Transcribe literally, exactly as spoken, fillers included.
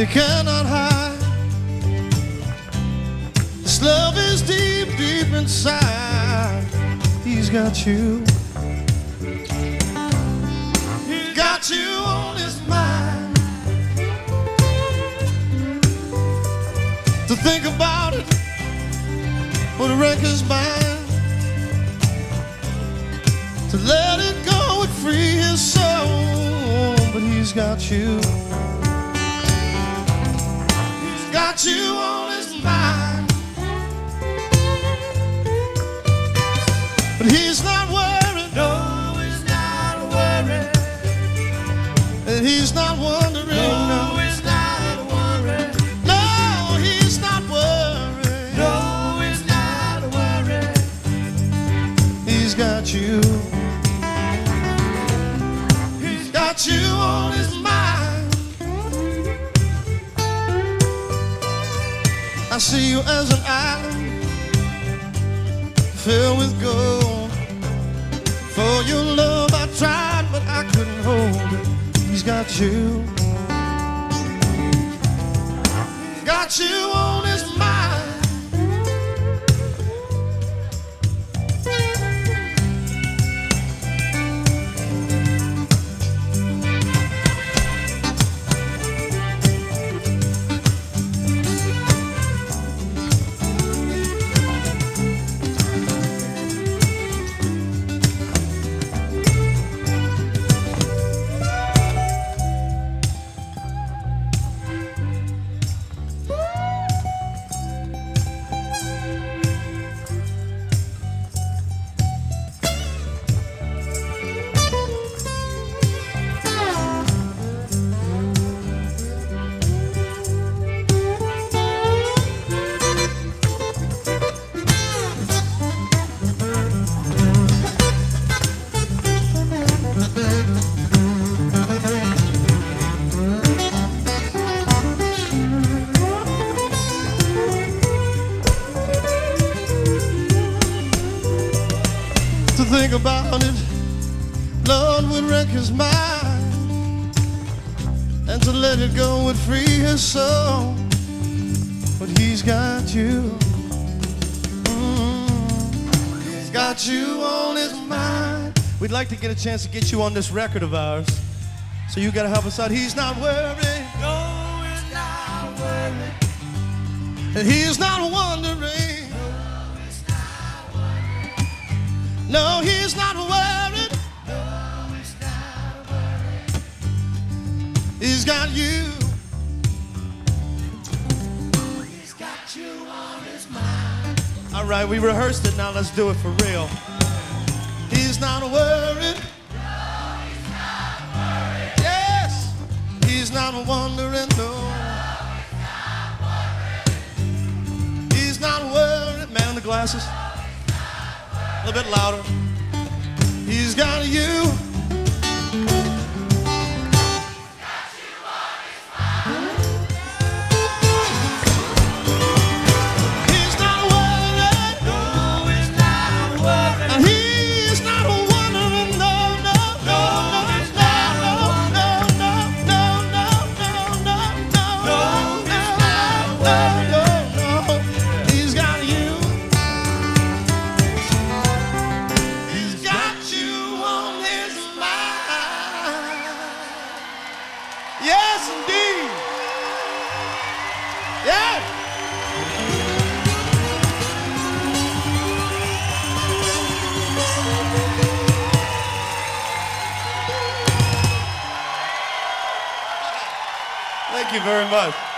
He cannot hide. This love is deep, deep inside. He's got you. He's got you on his mind. To think about it would wreck his mind. To let it go would free his soul. But he's got you. He's got you on his mind. But he's not worried. No, he's not worried. And he's not wondering. No, he's not worried. No, he's not worried. No, he's not worried. He's got you. He's got you on his mind. I see you as an island filled with gold. For your love I tried, but I couldn't hold it. He's got you. He's got you on his mind. To think about it, Lord, would wreck his mind. And to let it go would free his soul. But he's got you. Mm, he's got you on his mind. We'd like to get a chance to get you on this record of ours. So you gotta help us out. He's not worried. No, he's not worried. And he's not wondering. No, he's not worried. No, he's not worried. He's got you. He's got you on his mind. All right, we rehearsed it. Now let's do it for real. He's not worried. No, he's not worried. Yes, he's not wondering. No, no, he's not worried. He's not worried. Man in the glasses. A little bit louder. He's got you. He's not worried. No, he's not worried. And he's not wondering. No, no, no, no, he's not. No, no, no, no, no, no, no, no, no, no, no. He's got you. Yes, indeed. Yeah. Thank you very much.